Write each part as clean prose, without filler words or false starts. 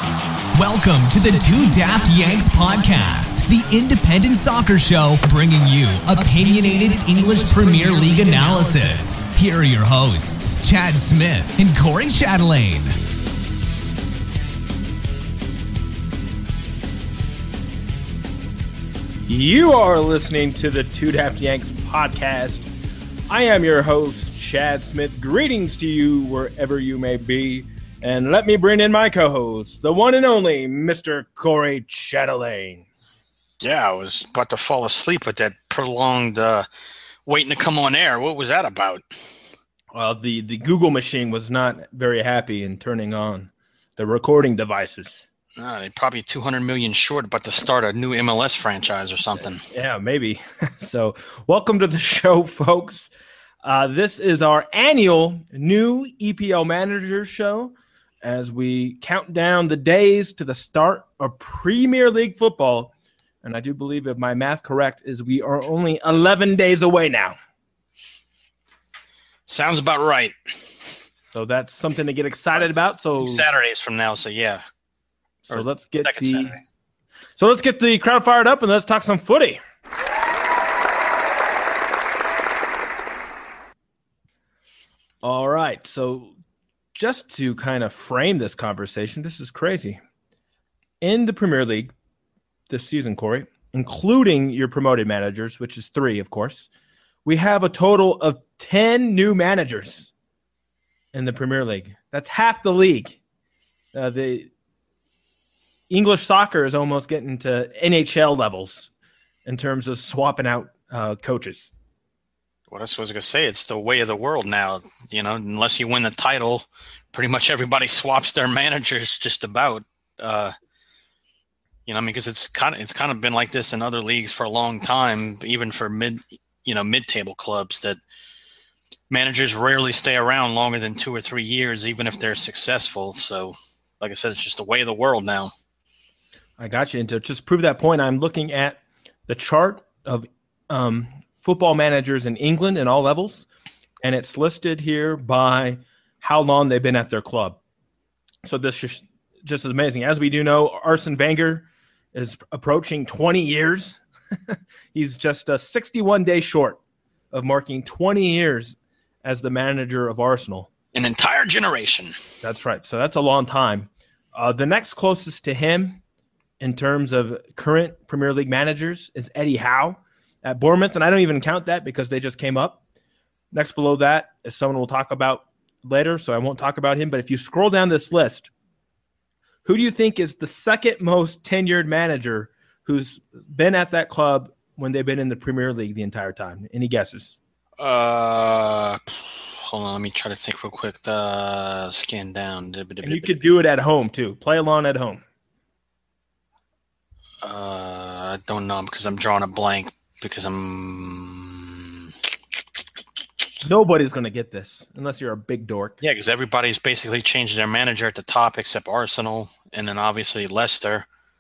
Welcome to the Two Daft Yanks podcast, the independent soccer show bringing you opinionated English Premier League analysis. Here are your hosts, Chad Smith and Corey Chatelaine. You are listening to the Two Daft Yanks podcast. I am your host, Chad Smith. Greetings to you wherever you may be. And let me bring in my co-host, the one and only Mr. Corey Chatelaine. Yeah, I was about to fall asleep with that prolonged waiting to come on air. What was that about? Well, the Google machine was not very happy in turning on the recording devices. They're probably 200 million short, about to start a new MLS franchise or something. Yeah, maybe. So welcome to the show, folks. This is our annual new EPL Manager show as we count down the days to the start of Premier League football. And I do believe, if my math correct, is we are only 11 days away now. Sounds about right. So that's something to get excited about. So Saturdays from now, so yeah. So let's get Saturday. let's get the crowd fired up and let's talk some footy. All right. So just to kind of frame this conversation, this is crazy. In the Premier League this season, Corey, including your promoted managers, which is 3, of course, we have a total of 10 new managers in the Premier League. That's half the league. The English soccer is almost getting to NHL levels in terms of swapping out coaches. What else was I going to say? It's the way of the world now. You know, unless you win the title, pretty much everybody swaps their managers just about. Because it's kind of been like this in other leagues for a long time, even for mid-table clubs, that managers rarely stay around longer than 2 or 3 years, even if they're successful. So, like I said, it's just the way of the world now. I got you. And to just prove that point, I'm looking at the chart of football managers in England in all levels, and it's listed here by how long they've been at their club. So this is just as amazing. As we do know, Arsene Wenger is approaching 20 years. He's just 61 days short of marking 20 years as the manager of Arsenal. An entire generation. That's right. So that's a long time. The next closest to him in terms of current Premier League managers is Eddie Howe at Bournemouth, and I don't even count that because they just came up. Next below that is someone we'll talk about later, so I won't talk about him. But if you scroll down this list, who do you think is the second most tenured manager who's been at that club when they've been in the Premier League the entire time? Any guesses? Hold on, let me try to think real quick. Scan down. And you could do it at home, too. Play along at home. I don't know because I'm drawing a blank because Nobody's going to get this unless you're a big dork. Yeah, because everybody's basically changed their manager at the top except Arsenal and then obviously Leicester.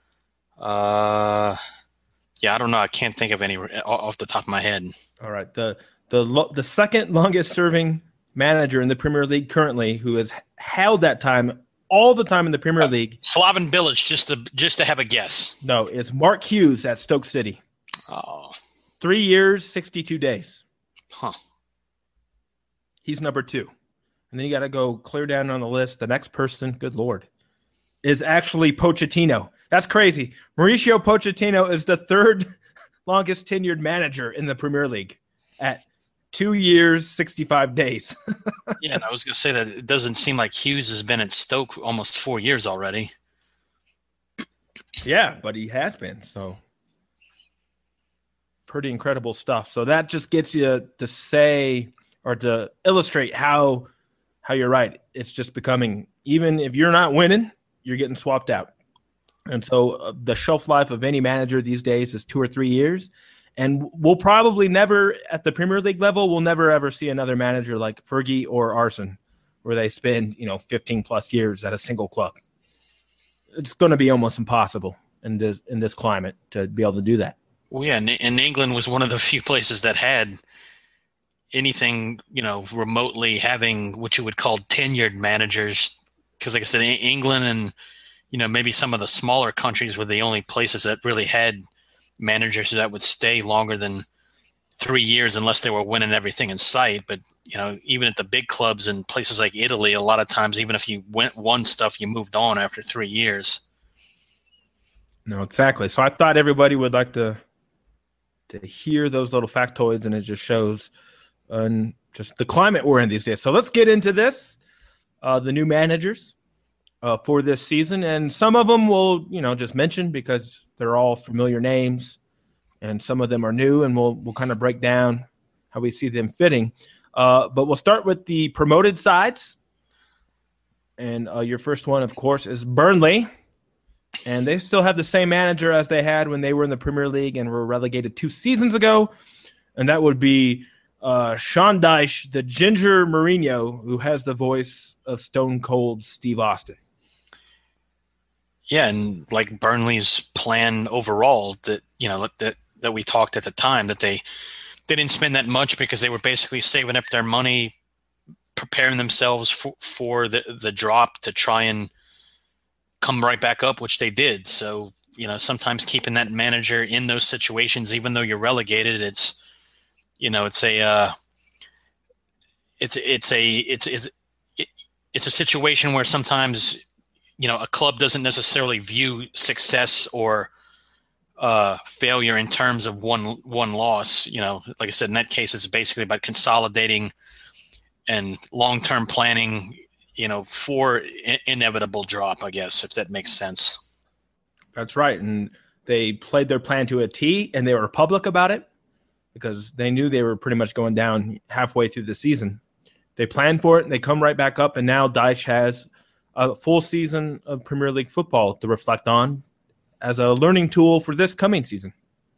I don't know. I can't think of any off the top of my head. All right. The second longest serving manager in the Premier League currently, who has held that time all the time in the Premier League. Slaven Bilic, just to have a guess. No, it's Mark Hughes at Stoke City. Oh. 3 years, 62 days. Huh. He's number 2. And then you got to go clear down on the list. The next person, good Lord, is actually Pochettino. That's crazy. Mauricio Pochettino is the 3rd longest tenured manager in the Premier League at 2 years, 65 days. Yeah, and I was going to say that it doesn't seem like Hughes has been at Stoke almost 4 years already. Yeah, but he has been, so pretty incredible stuff. So that just gets you to say or to illustrate how you're right. It's just becoming, even if you're not winning, you're getting swapped out. And so the shelf life of any manager these days is 2 or 3 years. And we'll probably never, at the Premier League level, we'll never ever see another manager like Fergie or Arsene, where they spend 15 plus years at a single club. It's going to be almost impossible in this climate to be able to do that. Well, yeah, and England was one of the few places that had anything, remotely having what you would call tenured managers. Because, like I said, England and maybe some of the smaller countries were the only places that really had managers that would stay longer than 3 years unless they were winning everything in sight. But, even at the big clubs in places like Italy, a lot of times, even if you won stuff, you moved on after 3 years. No, exactly. So I thought everybody would like to hear those little factoids, and it just shows just the climate we're in these days. So let's get into this, the new managers for this season. And some of them we'll, just mention because they're all familiar names, and some of them are new, and we'll kind of break down how we see them fitting. But we'll start with the promoted sides. And your first one, of course, is Burnley. And they still have the same manager as they had when they were in the Premier League and were relegated 2 seasons ago. And that would be Sean Dyche, the Ginger Mourinho, who has the voice of Stone Cold Steve Austin. Yeah, and like Burnley's plan overall that we talked at the time, that they didn't spend that much because they were basically saving up their money, preparing themselves for the drop to try and come right back up, which they did. So, sometimes keeping that manager in those situations, even though you're relegated, it's a situation where sometimes, a club doesn't necessarily view success or failure in terms of one loss. Like I said, in that case, it's basically about consolidating and long-term planning, for inevitable drop, I guess, if that makes sense. That's right. And they played their plan to a T, and they were public about it because they knew they were pretty much going down halfway through the season. They planned for it, and they come right back up, and now Dyche has a full season of Premier League football to reflect on as a learning tool for this coming season.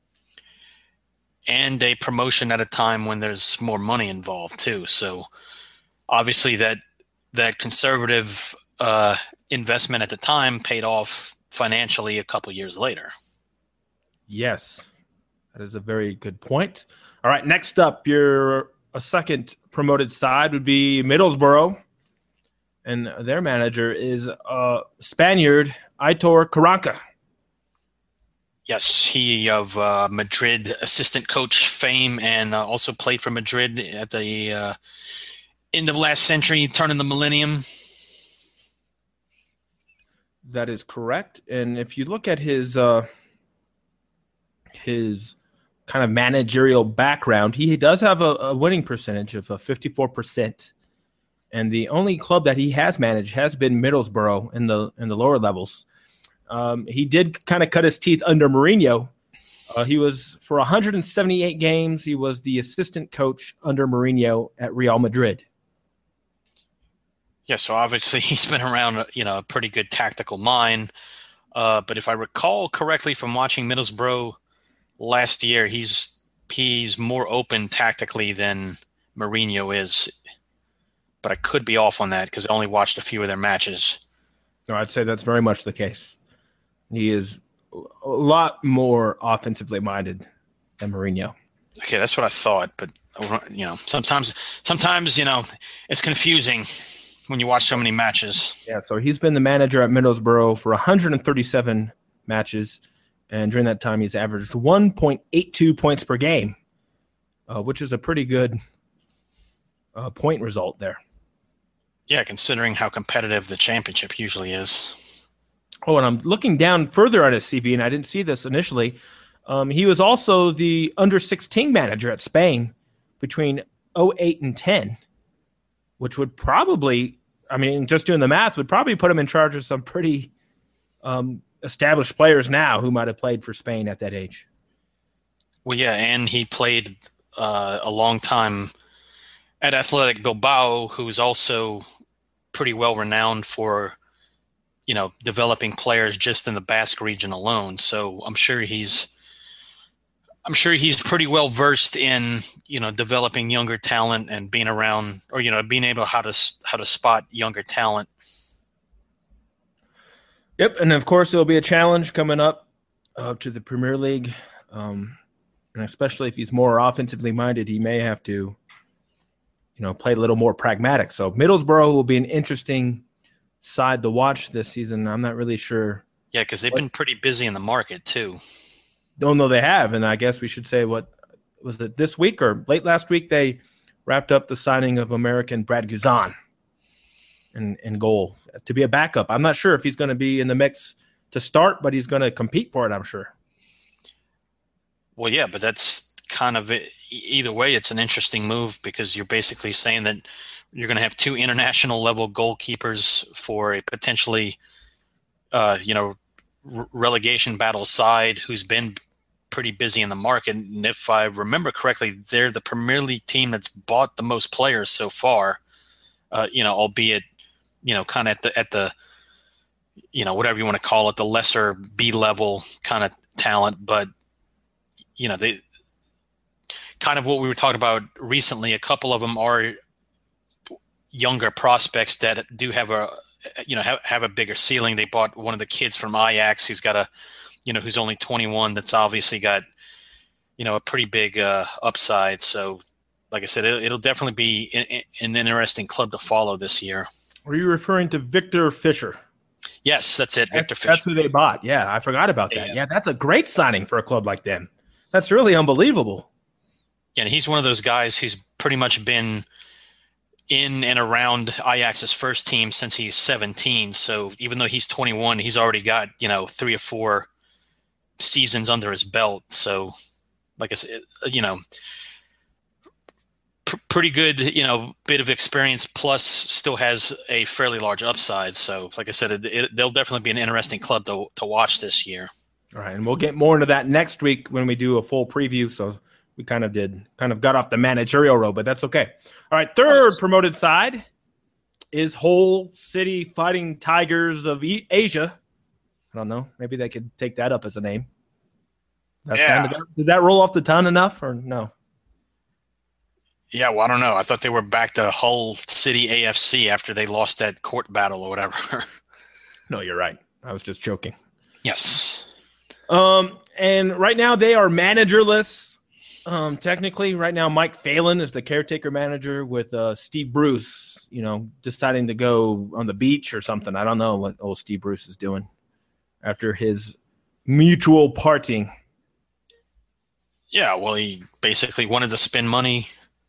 And a promotion at a time when there's more money involved too. So obviously that conservative investment at the time paid off financially a couple years later. Yes, that is a very good point. All right, next up, a second promoted side would be Middlesbrough, and their manager is Spaniard Aitor Karanka. Yes, he of Madrid assistant coach fame, and also played for Madrid at the end of last century, turn of the millennium. That is correct. And if you look at his kind of managerial background, he does have a winning percentage of 54%. And the only club that he has managed has been Middlesbrough in the lower levels. He did kind of cut his teeth under Mourinho. He was, for 178 games, he was the assistant coach under Mourinho at Real Madrid. Yeah, so obviously he's been around, a pretty good tactical mind. But if I recall correctly from watching Middlesbrough last year, he's more open tactically than Mourinho is. But I could be off on that because I only watched a few of their matches. No, I'd say that's very much the case. He is a lot more offensively minded than Mourinho. Okay, that's what I thought. But, sometimes, it's confusing when you watch so many matches. Yeah, so he's been the manager at Middlesbrough for 137 matches, and during that time he's averaged 1.82 points per game, which is a pretty good point result there. Yeah, considering how competitive the championship usually is. Oh, and I'm looking down further at his CV, and I didn't see this initially. He was also the under-16 manager at Spain between 08 and 10, which would probably, just doing the math, would probably put him in charge of some pretty established players now who might have played for Spain at that age. Well, yeah, and he played a long time at Athletic Bilbao, who's also pretty well renowned for, developing players just in the Basque region alone. So I'm sure he's pretty well versed in, developing younger talent and being around, or, being able how to spot younger talent. Yep, and of course there'll be a challenge coming up to the Premier League, and especially if he's more offensively minded, he may have to, play a little more pragmatic. So Middlesbrough will be an interesting side to watch this season. I'm not really sure. Yeah, because they've been pretty busy in the market too. Don't know they have, and I guess we should say, what was it, this week or late last week, they wrapped up the signing of American Brad Guzan in goal to be a backup. I'm not sure if he's going to be in the mix to start, but he's going to compete for it, I'm sure. Well, yeah, but that's kind of it. Either way, it's an interesting move because you're basically saying that you're going to have two international level goalkeepers for a potentially, relegation battle side who's been pretty busy in the market. And if I remember correctly, they're the Premier League team that's bought the most players so far, albeit, kind of at the, whatever you want to call it, the lesser B level kind of talent. But, they kind of what we were talking about recently, a couple of them are younger prospects that do have a bigger ceiling. They bought one of the kids from Ajax who's got who's only 21. That's obviously got, a pretty big upside. So like I said, it'll definitely be an interesting club to follow this year. Are you referring to Victor Fisher? Yes, that's it. Victor Fisher. That's who they bought. Yeah, I forgot about that. Yeah, that's a great signing for a club like them. That's really unbelievable. Yeah, and he's one of those guys who's pretty much been in and around Ajax's first team since he's 17. So even though he's 21, he's already got, 3 or 4 seasons under his belt. So like I said, pretty good, bit of experience, plus still has a fairly large upside. So like I said, they'll definitely be an interesting club to watch this year. All right, and we'll get more into that next week when we do a full preview. So we kind of got off the managerial road, but that's okay. All right, third promoted side is Hull City Fighting Tigers of Asia. I don't know. Maybe they could take that up as a name. Did that roll off the tongue enough or no? Yeah, well, I don't know. I thought they were back to Hull City AFC after they lost that court battle or whatever. No, you're right. I was just joking. Yes. And right now they are managerless. Technically, right now Mike Phelan is the caretaker manager with Steve Bruce, deciding to go on the beach or something. I don't know what old Steve Bruce is doing after his mutual parting. Yeah, well, he basically wanted to spend money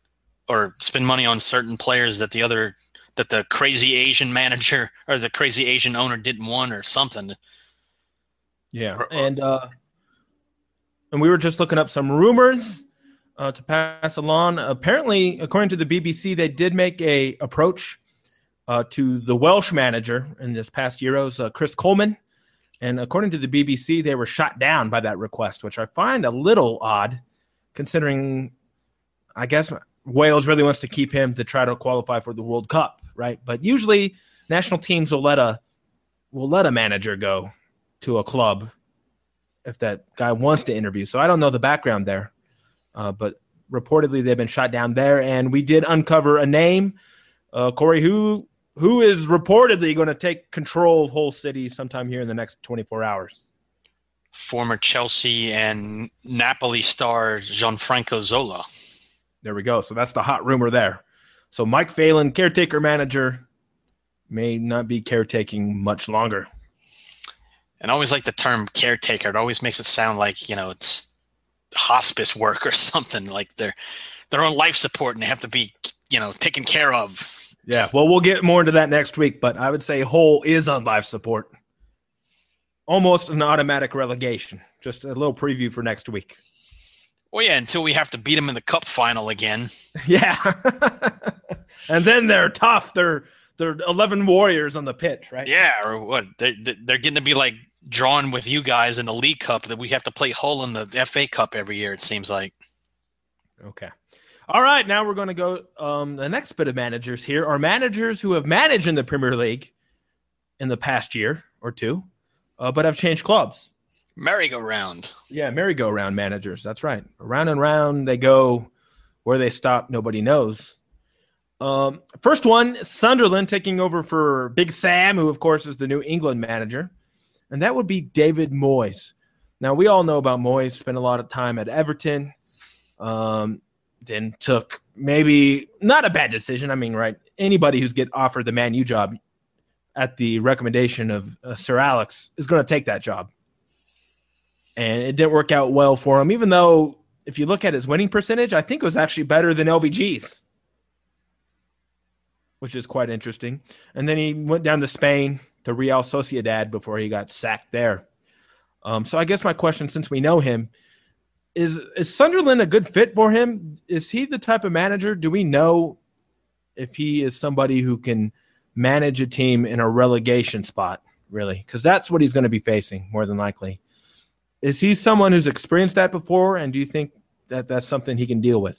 on certain players that the crazy Asian manager or the crazy Asian owner didn't want or something. Yeah, and we were just looking up some rumors to pass along. Apparently, according to the BBC, they did make a approach to the Welsh manager in this past Euros, Chris Coleman. And according to the BBC, they were shot down by that request, which I find a little odd, considering, I guess, Wales really wants to keep him to try to qualify for the World Cup, right? But usually, national teams will let a manager go to a club if that guy wants to interview. So I don't know the background there, but reportedly they've been shot down there. And we did uncover a name, Corey, who is reportedly going to take control of Hull City sometime here in the next 24 hours. Former Chelsea and Napoli star Gianfranco Zola. There we go. So that's the hot rumor there. So Mike Phelan, caretaker manager, may not be caretaking much longer. And I always like the term caretaker. It always makes it sound like, it's hospice work or something, like they're on life support and they have to be, taken care of. Yeah, well, we'll get more into that next week, but I would say Hull is on life support. Almost an automatic relegation. Just a little preview for next week. Well, yeah, until we have to beat them in the cup final again. Yeah. And then they're tough. They're 11 warriors on the pitch, right? Yeah, or what? They're getting to be like drawn with you guys in the League Cup that we have to play Hull in the FA Cup every year, it seems like. Okay. All right, now we're going to go the next bit of managers here are managers who have managed in the Premier League in the past year or two, but have changed clubs. Merry-go-round. Yeah, merry-go-round managers. That's right. Around and round they go. Where they stop, nobody knows. First one, Sunderland taking over for Big Sam, who, of course, is the New England manager. And that would be David Moyes. Now, we all know about Moyes, spent a lot of time at Everton, then took maybe not a bad decision. I mean, right, anybody who's get offered the Man U job at the recommendation of Sir Alex, is going to take that job. And it didn't work out well for him, even though if you look at his winning percentage, I think it was actually better than LVG's, which is quite interesting. And then he went down to Spain to Real Sociedad before he got sacked there. So I guess my question, since we know him, is Sunderland a good fit for him? Is he the type of manager? Do we know if he is somebody who can manage a team in a relegation spot, really? Because that's what he's going to be facing more than likely. Is he someone who's experienced that before, and do you think that that's something he can deal with?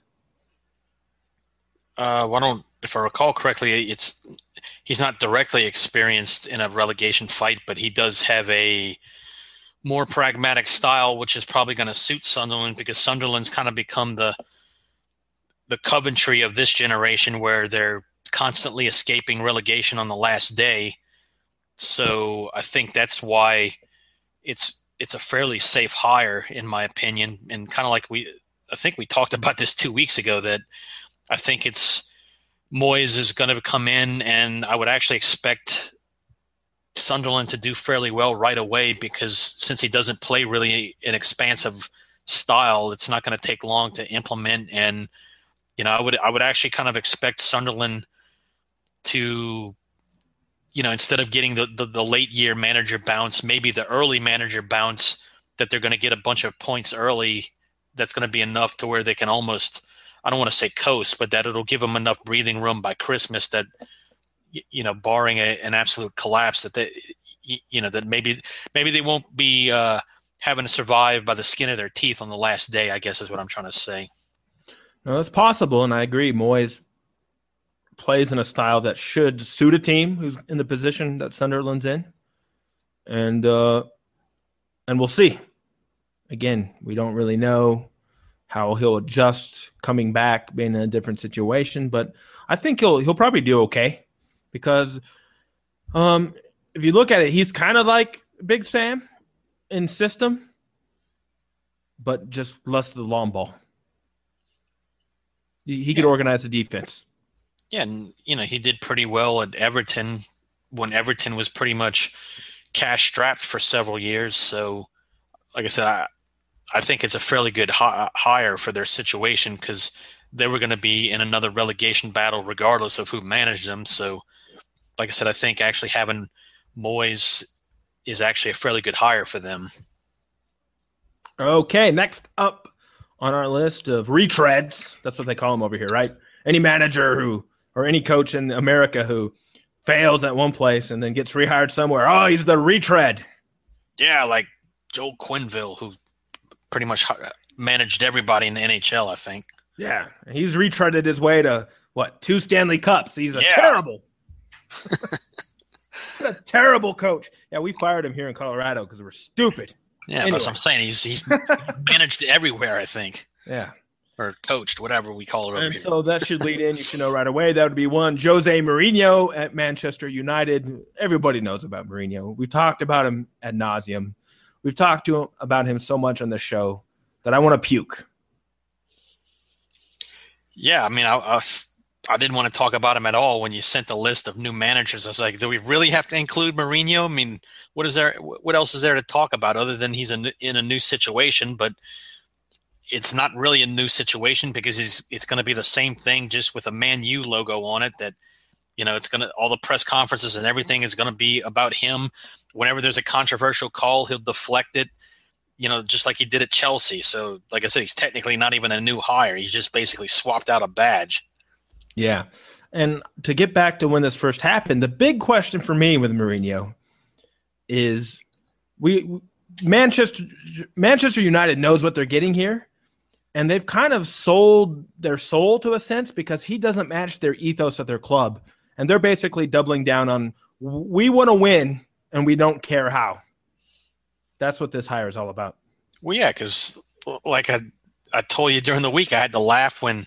If I recall correctly, he's not directly experienced in a relegation fight, but he does have a more pragmatic style, which is probably going to suit Sunderland, because Sunderland's kind of become the Coventry of this generation, where they're constantly escaping relegation on the last day. So I think that's why it's a fairly safe hire, in my opinion. And kind of like I think we talked about this 2 weeks ago, that I think Moyes is going to come in, and I would actually expect Sunderland to do fairly well right away, because since he doesn't play really an expansive style, it's not going to take long to implement. And I would actually kind of expect Sunderland to, instead of getting the late year manager bounce, maybe the early manager bounce, that they're going to get a bunch of points early. That's going to be enough to where they can almost, I don't want to say coast, but that it'll give them enough breathing room by Christmas that, barring an absolute collapse, that that maybe they won't be having to survive by the skin of their teeth on the last day, I guess is what I'm trying to say. No, that's possible, and I agree. Moyes plays in a style that should suit a team who's in the position that Sunderland's in, and we'll see. Again, we don't really know how he'll adjust coming back, being in a different situation, but I think he'll probably do okay, because if you look at it, he's kind of like Big Sam in system, but just less of the long ball. He could organize the defense. Yeah, and he did pretty well at Everton when Everton was pretty much cash strapped for several years. So, like I said, I think it's a fairly good hire for their situation, because they were going to be in another relegation battle regardless of who managed them. So, like I said, I think actually having Moyes is actually a fairly good hire for them. Okay, next up on our list of retreads, that's what they call them over here, right? Any manager or any coach in America who fails at one place and then gets rehired somewhere, oh, he's the retread. Yeah, like Joel Quenneville, who pretty much managed everybody in the NHL, I think. Yeah, he's retreaded his way to, 2 Stanley Cups. He's a terrible a terrible coach. Yeah, we fired him here in Colorado because we're stupid. Yeah, anyway. That's what I'm saying. He's managed everywhere, I think. Yeah. Or coached, whatever we call it over and here. So that should lead in, you should know right away, that would be one, Jose Mourinho at Manchester United. Everybody knows about Mourinho. We've talked about him ad nauseum. We've talked about him so much on the show that I want to puke. Yeah, I mean, I didn't want to talk about him at all when you sent the list of new managers. I was like, do we really have to include Mourinho? I mean, what else is there to talk about other than he's in a new situation? But it's not really a new situation, because it's going to be the same thing, just with a Man U logo on it. That it's going to, all the press conferences and everything is going to be about him. Whenever there's a controversial call, he'll deflect it. Just like he did at Chelsea. So, like I said, he's technically not even a new hire. He just basically swapped out a badge. Yeah. And to get back to when this first happened, the big question for me with Mourinho is Manchester United knows what they're getting here, and they've kind of sold their soul to a sense, because he doesn't match their ethos of their club. And they're basically doubling down on, we want to win and we don't care how. That's what this hire is all about. Well, yeah, because like I told you during the week, I had to laugh when,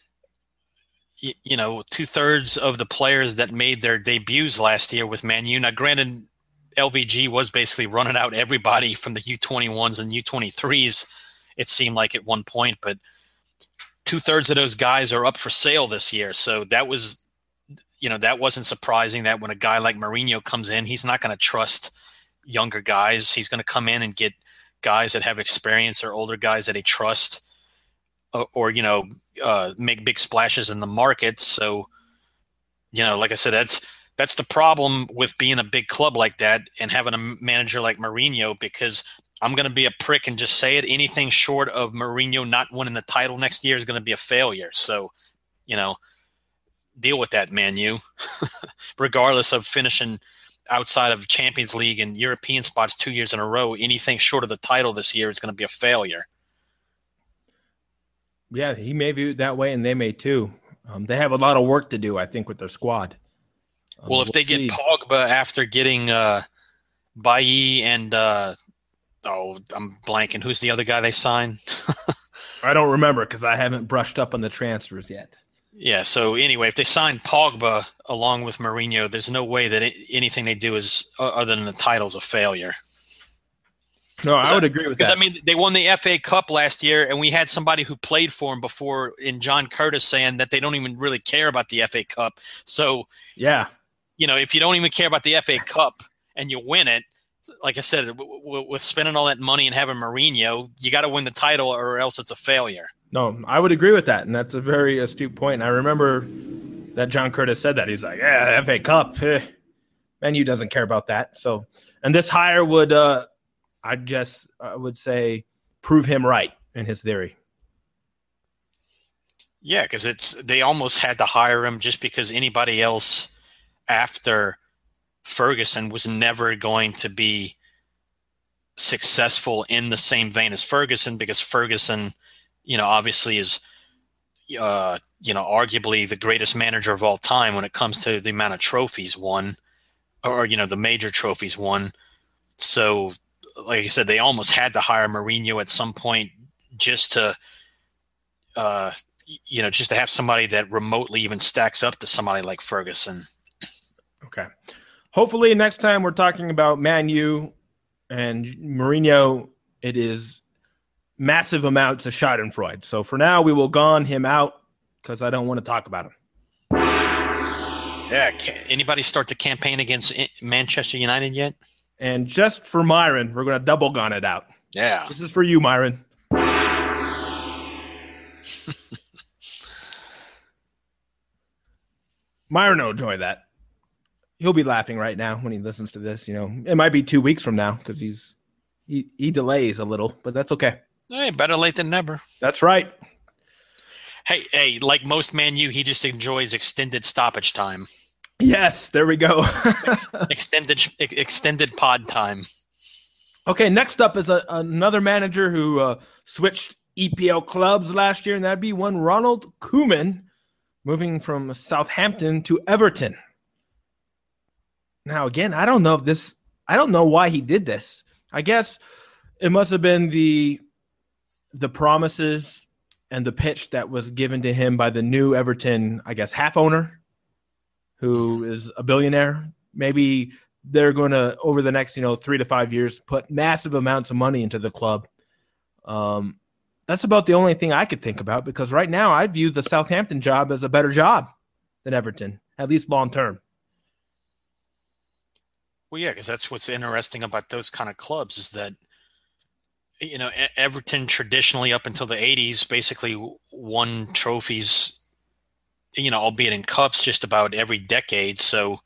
2/3 of the players that made their debuts last year with Man U. Now, granted, LVG was basically running out everybody from the U21s and U23s, it seemed like at one point, but 2/3 of those guys are up for sale this year. So that was, that wasn't surprising that when a guy like Mourinho comes in, he's not going to trust younger guys. He's going to come in and get guys that have experience or older guys that he trusts or make big splashes in the market. So, like I said, that's the problem with being a big club like that and having a manager like Mourinho, because I'm going to be a prick and just say it. Anything short of Mourinho not winning the title next year is going to be a failure. So, deal with that, Man U. Regardless of finishing outside of Champions League and European spots 2 years in a row, anything short of the title this year is going to be a failure. Yeah, he may view it that way, and they may too. They have a lot of work to do, I think, with their squad. Well, if they get Pogba after getting Bailly and I'm blanking. Who's the other guy they signed? I don't remember because I haven't brushed up on the transfers yet. Yeah, so anyway, if they sign Pogba along with Mourinho, there's no way that anything they do is other than the title's a failure. No, I would agree with that. Because, they won the FA Cup last year, and we had somebody who played for them before in John Curtis saying that they don't even really care about the FA Cup. So, yeah, if you don't even care about the FA Cup and you win it, like I said, with spending all that money and having Mourinho, you got to win the title or else it's a failure. No, I would agree with that, and that's a very astute point. And I remember that John Curtis said that. He's like, yeah, FA Cup, Man U doesn't care about that. So, and this hire would, I would say, prove him right in his theory. Yeah, because they almost had to hire him just because anybody else after Ferguson was never going to be successful in the same vein as Ferguson, because Ferguson, obviously is, arguably the greatest manager of all time when it comes to the amount of trophies won, or, the major trophies won. So, like I said, they almost had to hire Mourinho at some point just to, just to have somebody that remotely even stacks up to somebody like Ferguson. Okay. Hopefully next time we're talking about Man U and Mourinho, it is massive amounts of schadenfreude. So for now, we will gone him out because I don't want to talk about him. Yeah. Anybody start the campaign against Manchester United yet? And just for Myron, we're going to double gun it out. Yeah. This is for you, Myron. Myron will enjoy that. He'll be laughing right now when he listens to this. It might be 2 weeks from now because he delays a little, but that's okay. Hey, better late than never. That's right. Hey, like most Man U, he just enjoys extended stoppage time. Yes, there we go. extended pod time. Okay, next up is another manager who switched EPL clubs last year, and that'd be one Ronald Koeman, moving from Southampton to Everton. Now, again, I don't know why he did this. I guess it must have been the promises and the pitch that was given to him by the new Everton, I guess, half owner, who is a billionaire. Maybe they're going to, over the next, 3 to 5 years, put massive amounts of money into the club. That's about the only thing I could think about, because right now I view the Southampton job as a better job than Everton, at least long term. Well, yeah, because that's what's interesting about those kind of clubs is that, Everton traditionally up until the 80s basically won trophies, albeit in cups, just about every decade. So,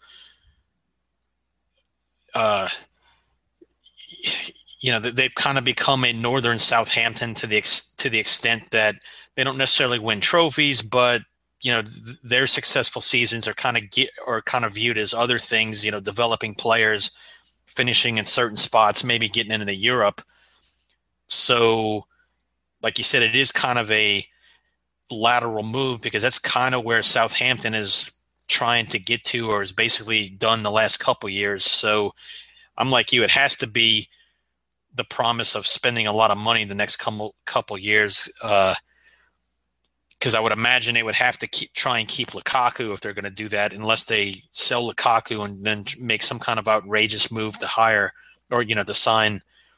they've kind of become a northern Southampton to the extent that they don't necessarily win trophies, but their successful seasons are kind of viewed as other things. Developing players, finishing in certain spots, maybe getting into Europe. So, like you said, it is kind of a lateral move, because that's kind of where Southampton is trying to get to, or has basically done the last couple years. So, I'm like you; it has to be the promise of spending a lot of money the next couple years, because I would imagine they would have to try and keep Lukaku if they're going to do that, unless they sell Lukaku and then make some kind of outrageous move to hire, or to sign,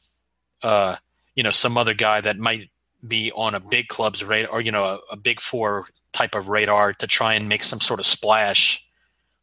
some other guy that might be on a big club's radar, or a big four type of radar, to try and make some sort of splash.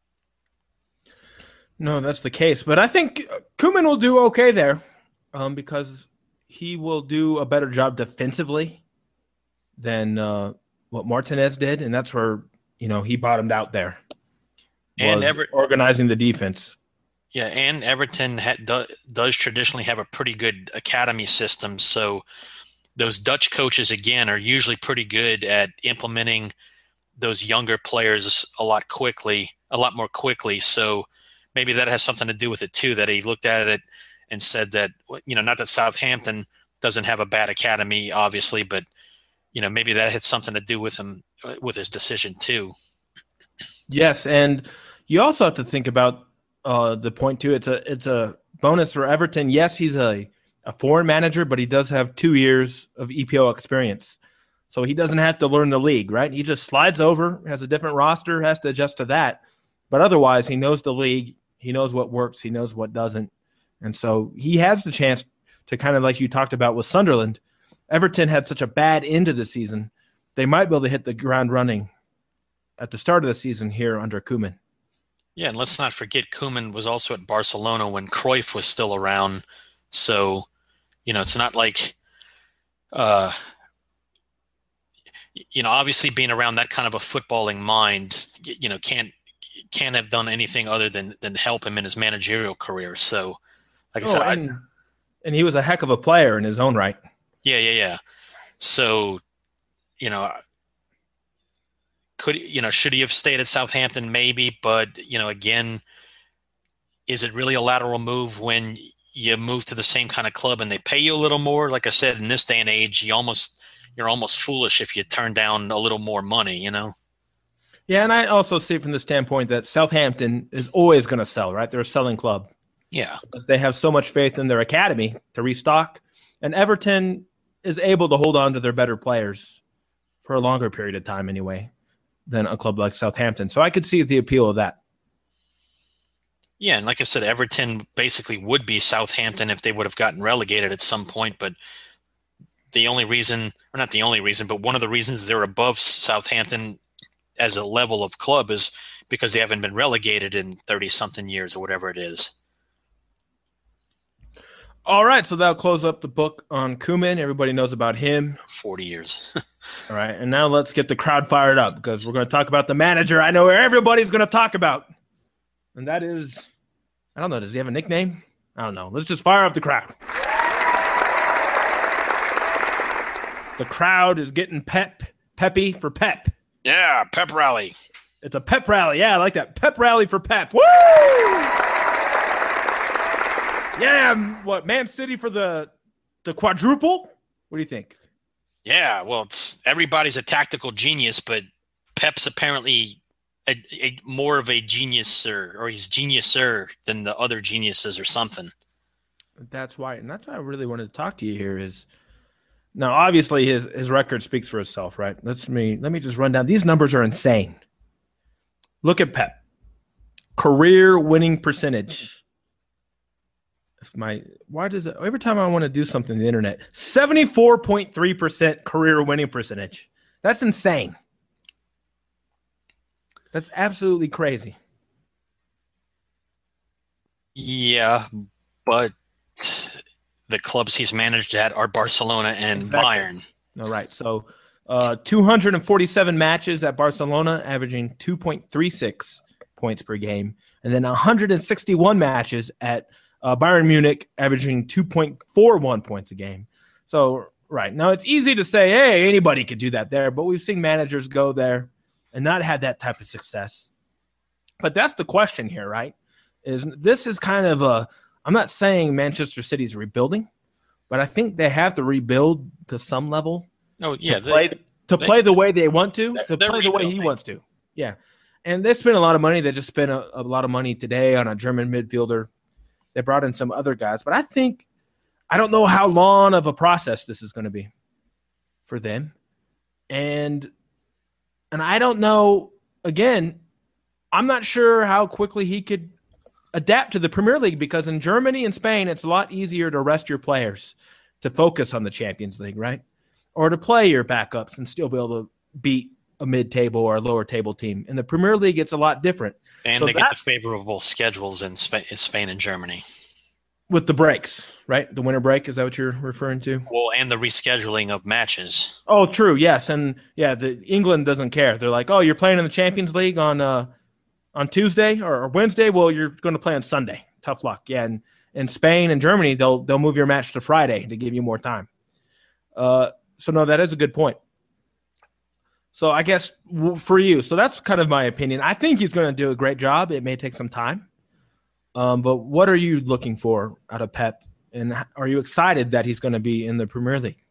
No, that's the case. But I think Koeman will do okay there because he will do a better job defensively than what Martinez did. And that's where, he bottomed out there. And organizing the defense. Yeah, and Everton does traditionally have a pretty good academy system. So those Dutch coaches, again, are usually pretty good at implementing those younger players a lot more quickly. So maybe that has something to do with it too, that he looked at it and said that, not that Southampton doesn't have a bad academy, obviously, but, maybe that had something to do with him, with his decision too. Yes, and you also have to think about the point too. It's a bonus for Everton. Yes, he's a foreign manager, but he does have 2 years of EPL experience. So he doesn't have to learn the league, right? He just slides over, has a different roster, has to adjust to that. But otherwise, he knows the league. He knows what works. He knows what doesn't. And so he has the chance to kind of, like you talked about with Sunderland, Everton had such a bad end of the season, they might be able to hit the ground running at the start of the season here under Koeman. Yeah, and let's not forget Koeman was also at Barcelona when Cruyff was still around. So, it's not like, obviously being around that kind of a footballing mind, can't have done anything other than help him in his managerial career. So, like I said, and he was a heck of a player in his own right. Yeah. So, should he have stayed at Southampton? Maybe, but again, is it really a lateral move when you move to the same kind of club and they pay you a little more? Like I said, in this day and age, you're almost foolish if you turn down a little more money. Yeah, and I also see it from the standpoint that Southampton is always going to sell, right? They're a selling club. Yeah, because they have so much faith in their academy to restock, and Everton is able to hold on to their better players for a longer period of time anyway than a club like Southampton. So I could see the appeal of that. Yeah, and like I said, Everton basically would be Southampton if they would have gotten relegated at some point, but the only reason, or not the only reason, but one of the reasons they're above Southampton as a level of club is because they haven't been relegated in 30-something years or whatever it is. All right, so that'll close up the book on Koeman. Everybody knows about him. 40 years. All right, and now let's get the crowd fired up because we're going to talk about the manager I know everybody's going to talk about. And that is, I don't know, does he have a nickname? I don't know. Let's just fire up the crowd. The crowd is getting peppy for Pep. Yeah, pep rally. It's a pep rally. Yeah, I like that. Pep rally for Pep. Woo! Yeah, what, Man City for the quadruple? What do you think? Yeah, well, everybody's a tactical genius, but Pep's apparently more of a genius, or he's geniuser than the other geniuses or something. That's why I really wanted to talk to you here is, now obviously his record speaks for itself, right? Let me just run down. These numbers are insane. Look at Pep. Career winning percentage. Every time I want to do something on the internet, 74.3% career winning percentage. That's insane. That's absolutely crazy. Yeah, but the clubs he's managed at are Barcelona and Bayern. All right. So 247 matches at Barcelona, averaging 2.36 points per game. And then 161 matches at Bayern Munich, averaging 2.41 points a game. So, right. Now, it's easy to say, hey, anybody could do that there. But we've seen managers go there and not have that type of success. But that's the question here, right? This is kind of I'm not saying Manchester City's rebuilding, but I think they have to rebuild to some level. Oh, yeah. To play the way they want to play the way he wants to. Yeah. And they spent a lot of money. They just spent a lot of money today on a German midfielder. They brought in some other guys. But I don't know how long of a process this is going to be for them. And I don't know, again, I'm not sure how quickly he could adapt to the Premier League, because in Germany and Spain, it's a lot easier to rest your players to focus on the Champions League, right? Or to play your backups and still be able to beat a mid-table or a lower-table team. In the Premier League, it's a lot different. And so they get the favorable schedules in Spain and Germany. With the breaks, right? The winter break, is that what you're referring to? Well, and the rescheduling of matches. Oh, true, yes. And, England doesn't care. They're like, oh, you're playing in the Champions League on Tuesday or Wednesday? Well, you're going to play on Sunday. Tough luck. Yeah, and in Spain and Germany, they'll move your match to Friday to give you more time. So, no, that is a good point. So I guess for you, so that's kind of my opinion. I think he's going to do a great job. It may take some time. But what are you looking for out of Pep? And are you excited that he's going to be in the Premier League?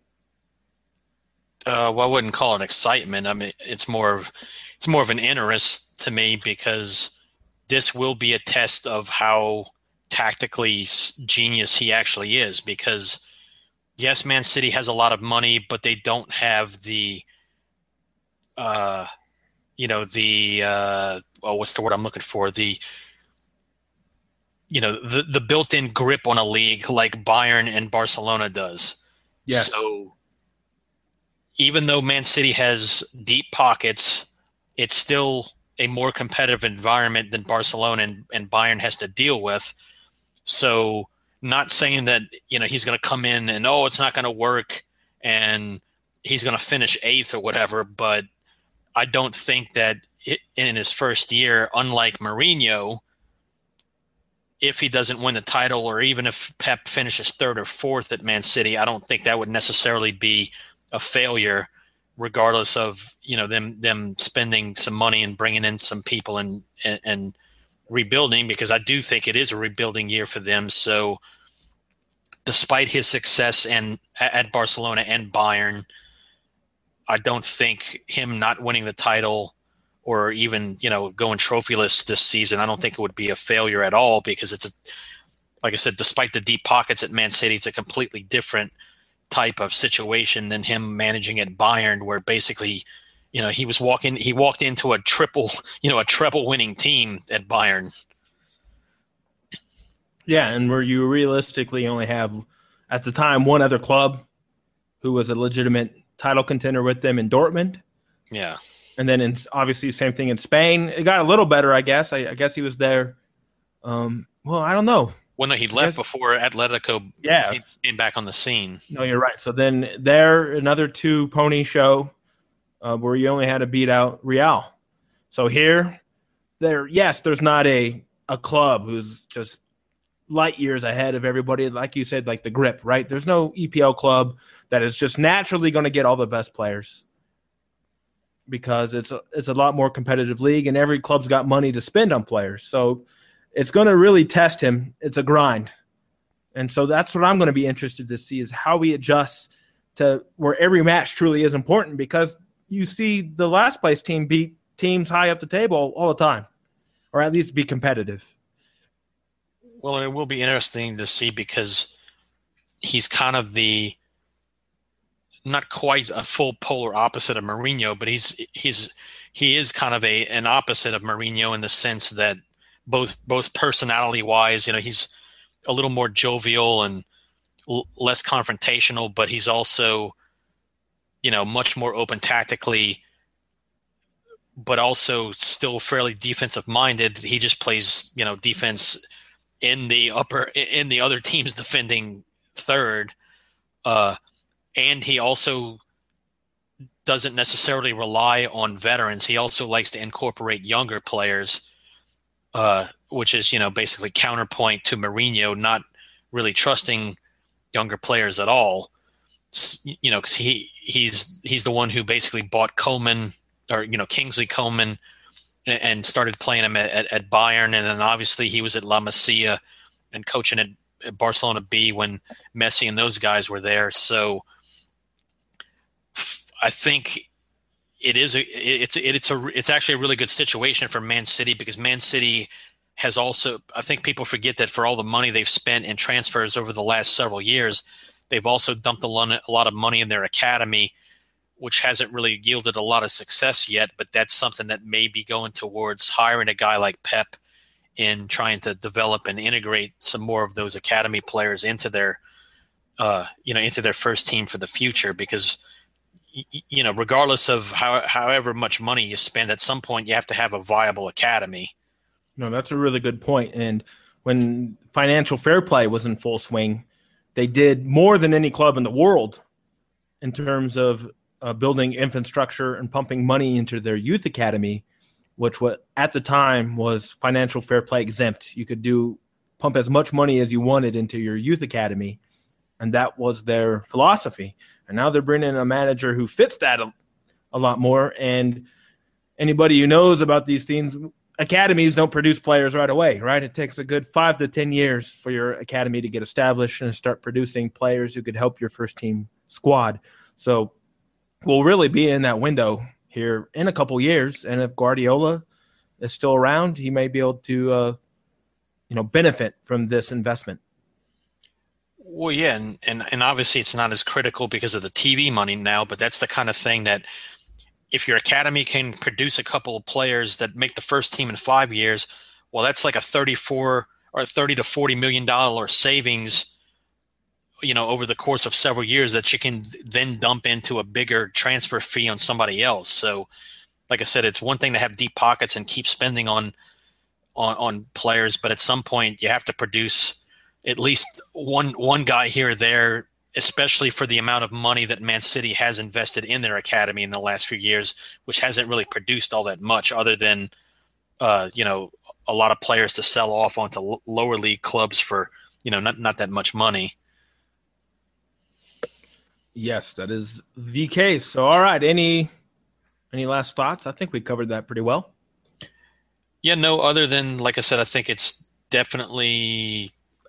Well, I wouldn't call it excitement. I mean, it's more of an interest to me because this will be a test of how tactically genius he actually is. Because yes, Man City has a lot of money, but they don't have the what's the word I'm looking for? The built-in grip on a league like Bayern and Barcelona does. Yes. So even though Man City has deep pockets, it's still a more competitive environment than Barcelona and Bayern has to deal with. So not saying that, he's going to come in and, it's not going to work and he's going to finish 8th or whatever, but I don't think that in his first year, unlike Mourinho, if he doesn't win the title or even if Pep finishes 3rd or 4th at Man City, I don't think that would necessarily be a failure, regardless of them spending some money and bringing in some people and rebuilding, because I do think it is a rebuilding year for them. So despite his success at Barcelona and Bayern, I don't think him not winning the title or even, going trophyless this season, I don't think it would be a failure at all, because like I said, despite the deep pockets at Man City, it's a completely different type of situation than him managing at Bayern, where basically, he walked into a treble winning team at Bayern. Yeah, and where you realistically only have, at the time, one other club who was a legitimate title contender with them in Dortmund. Yeah. And then obviously same thing in Spain. It got a little better, I guess. I guess he was there. Well, I don't know. Well, no, he left before Atletico came back on the scene. No, you're right. So then there, another 2-pony show where you only had to beat out Real. So there's not a club who's just light years ahead of everybody. Like you said, like the grip, right? There's no EPL club that is just naturally going to get all the best players, because it's a lot more competitive league and every club's got money to spend on players. So it's going to really test him. It's a grind. And so that's what I'm going to be interested to see, is how he adjusts to where every match truly is important, because you see the last place team beat teams high up the table all the time, or at least be competitive. Well, it will be interesting to see, because he's kind of not quite a full polar opposite of Mourinho, but he is kind of an opposite of Mourinho in the sense that both personality wise, he's a little more jovial and less confrontational, but he's also, much more open tactically, but also still fairly defensive minded. He just plays, defense in the other team's defending third. And he also doesn't necessarily rely on veterans. He also likes to incorporate younger players, which is, basically counterpoint to Mourinho not really trusting younger players at all. Because he's the one who basically bought Coman, or Kingsley Coman, and started playing him at Bayern, and then obviously he was at La Masia and coaching at Barcelona B when Messi and those guys were there. So I think it's actually a really good situation for Man City, because Man City has also, I think people forget that for all the money they've spent in transfers over the last several years, they've also dumped a lot of money in their academy, which hasn't really yielded a lot of success yet. But that's something that may be going towards hiring a guy like Pep in trying to develop and integrate some more of those academy players into their, into their first team for the future. Because, regardless of however much money you spend, at some point you have to have a viable academy. No, that's a really good point. And when financial fair play was in full swing, they did more than any club in the world in terms of building infrastructure and pumping money into their youth academy, which at the time was financial fair play exempt. You could pump as much money as you wanted into your youth academy, and that was their philosophy. And now they're bringing in a manager who fits that a lot more. And anybody who knows about these things, academies don't produce players right away, right? It takes a good 5 to 10 years for your academy to get established and start producing players who could help your first team squad. So we'll really be in that window here in a couple years. And if Guardiola is still around, he may be able to, benefit from this investment. Well, yeah, and obviously it's not as critical because of the TV money now, but that's the kind of thing that if your academy can produce a couple of players that make the first team in 5 years, well, that's like a $30 to $40 million savings, over the course of several years that you can then dump into a bigger transfer fee on somebody else. So, like I said, it's one thing to have deep pockets and keep spending on players, but at some point you have to produce at least one guy here or there, especially for the amount of money that Man City has invested in their academy in the last few years, which hasn't really produced all that much other than, a lot of players to sell off onto lower league clubs for, not that much money. Yes, that is the case. So, all right, any last thoughts? I think we covered that pretty well. Yeah, no, other than, like I said, I think it's definitely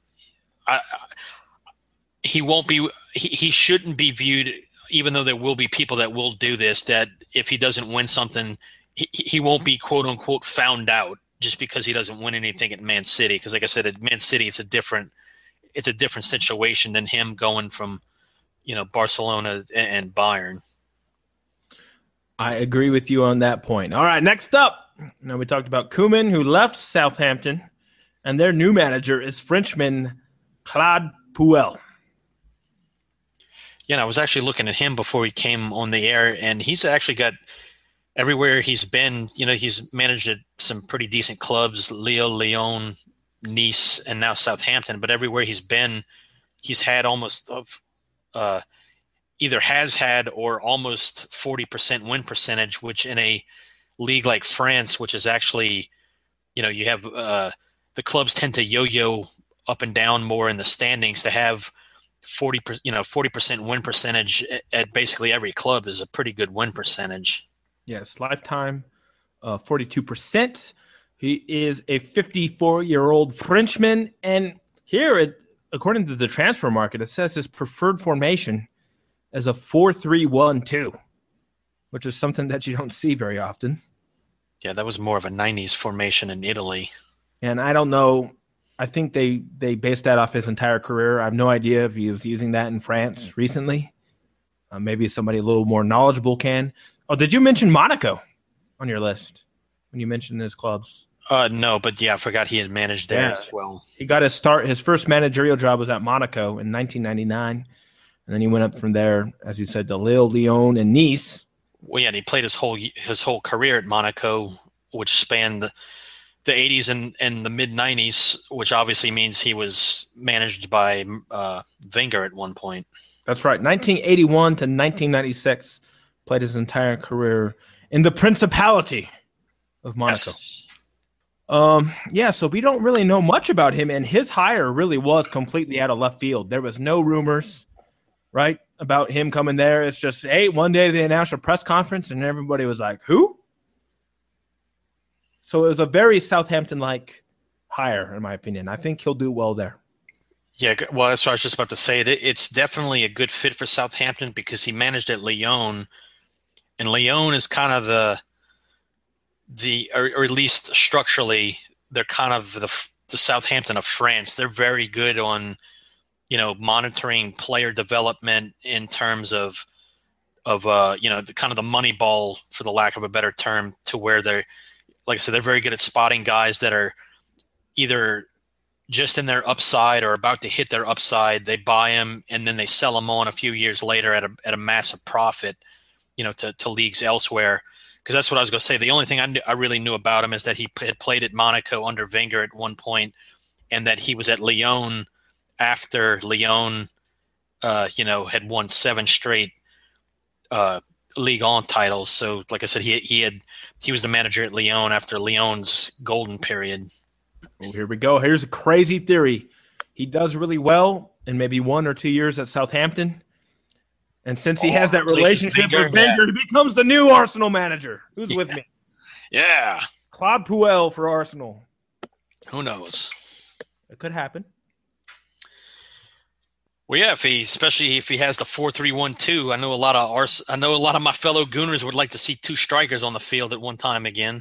he shouldn't be viewed, even though there will be people that will do this, that if he doesn't win something, he won't be quote unquote found out just because he doesn't win anything at Man City. Because like I said, at Man City, it's a different situation than him going from, Barcelona and Bayern. I agree with you on that point. All right, next up. Now we talked about Koeman, who left Southampton, and their new manager is Frenchman Claude Puel. Yeah, I was actually looking at him before he came on the air, and he's actually got everywhere he's been. He's managed at some pretty decent clubs, Lyon, Nice, and now Southampton. But everywhere he's been, he's had almost either has had or almost 40% win percentage, which in a league like France, which is actually, you have the clubs tend to yo-yo up and down more in the standings. To have 40% win percentage at basically every club is a pretty good win percentage. Yes, lifetime 42%. He is a 54-year-old Frenchman, and here, according to the transfer market, it says his preferred formation is a 4-3-1-2, which is something that you don't see very often. Yeah, that was more of a 90s formation in Italy. And I don't know. I think they based that off his entire career. I have no idea if he was using that in France recently. Maybe somebody a little more knowledgeable can. Oh, did you mention Monaco on your list when you mentioned his clubs? No, but yeah, I forgot he had managed there as well. He got his start. His first managerial job was at Monaco in 1999. And then he went up from there, as you said, to Lille, Lyon, and Nice. Well, yeah, and he played his whole career at Monaco, which spanned the 80s and the mid-90s, which obviously means he was managed by Wenger at one point. That's right. 1981 to 1996, played his entire career in the Principality of Monaco. Yes. So we don't really know much about him, and his hire really was completely out of left field. There was no rumors, right, about him coming there. It's just, hey, one day they announced a press conference, and everybody was like, who? So it was a very Southampton-like hire, in my opinion. I think he'll do well there. Yeah, well, that's what I was just about to say. It's definitely a good fit for Southampton because he managed at Lyon, and Lyon is kind of or at least structurally, they're kind of the Southampton of France. They're very good on, monitoring player development in terms of the kind of the money ball, for the lack of a better term, to where they're, like I said, they're very good at spotting guys that are either just in their upside or about to hit their upside. They buy them and then they sell them on a few years later at a massive profit. to leagues elsewhere. Because that's what I was going to say. The only thing I really knew about him is that he had played at Monaco under Wenger at one point, and that he was at Lyon after Lyon, had won 7 straight Ligue 1 titles. So, like I said, he was the manager at Lyon after Lyon's golden period. Well, here we go. Here's a crazy theory. He does really well in maybe 1 or 2 years at Southampton. And since he has that relationship with Wenger, he becomes the new Arsenal manager. Who's with me? Yeah. Claude Puel for Arsenal. Who knows? It could happen. Well, yeah, especially if he has the 4-3-1-2, I know a lot of my fellow Gooners would like to see 2 strikers on the field at one time again.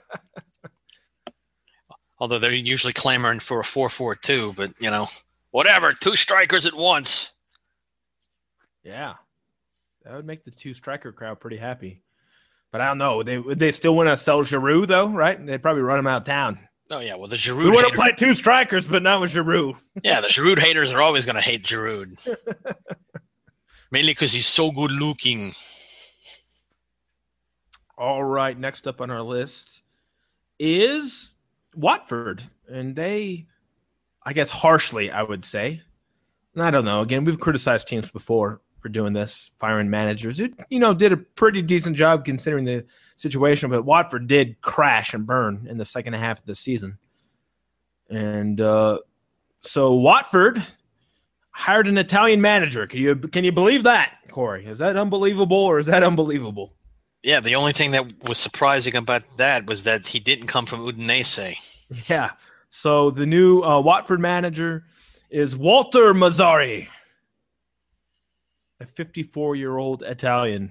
Although they're usually clamoring for a 4-4-2, but whatever, 2 strikers at once. Yeah. That would make the 2 striker crowd pretty happy. But I don't know. Would they still want to sell Giroud, though, right? They'd probably run him out of town. Oh, yeah. Well, the Giroud we would have played 2 strikers, but not with Giroud. Yeah, the Giroud haters are always going to hate Giroud. Mainly because he's so good looking. All right. Next up on our list is Watford. And they, I guess harshly, I would say. And I don't know. Again, we've criticized teams before for doing this, firing managers. It, did a pretty decent job considering the situation, but Watford did crash and burn in the second half of the season. And so Watford hired an Italian manager. Can you believe that, Corey? Is that unbelievable or is that unbelievable? Yeah, the only thing that was surprising about that was that he didn't come from Udinese. Yeah. So the new Watford manager is Walter Mazzarri, a 54-year-old Italian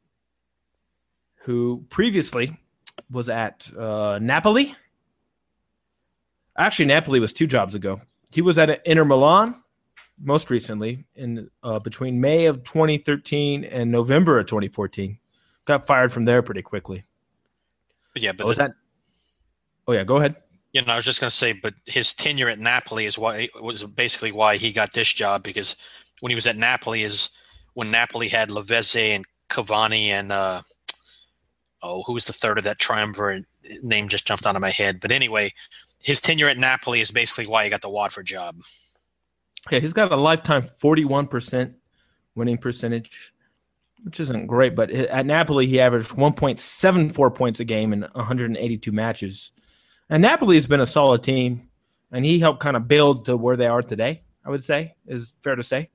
who previously was at Napoli. Actually, Napoli was 2 jobs ago. He was at Inter Milan most recently in between May of 2013 and November of 2014. Got fired from there pretty quickly. But yeah, go ahead. I was just going to say, but his tenure at Napoli was basically why he got this job, because when he was at Napoli is when Napoli had Lavezzi and Cavani and who was the third of that triumvirate? Name just jumped out of my head. But anyway, his tenure at Napoli is basically why he got the Watford job. Yeah, he's got a lifetime 41% winning percentage, which isn't great. But at Napoli, he averaged 1.74 points a game in 182 matches. And Napoli has been a solid team, and he helped kind of build to where they are today, I would say, is fair to say.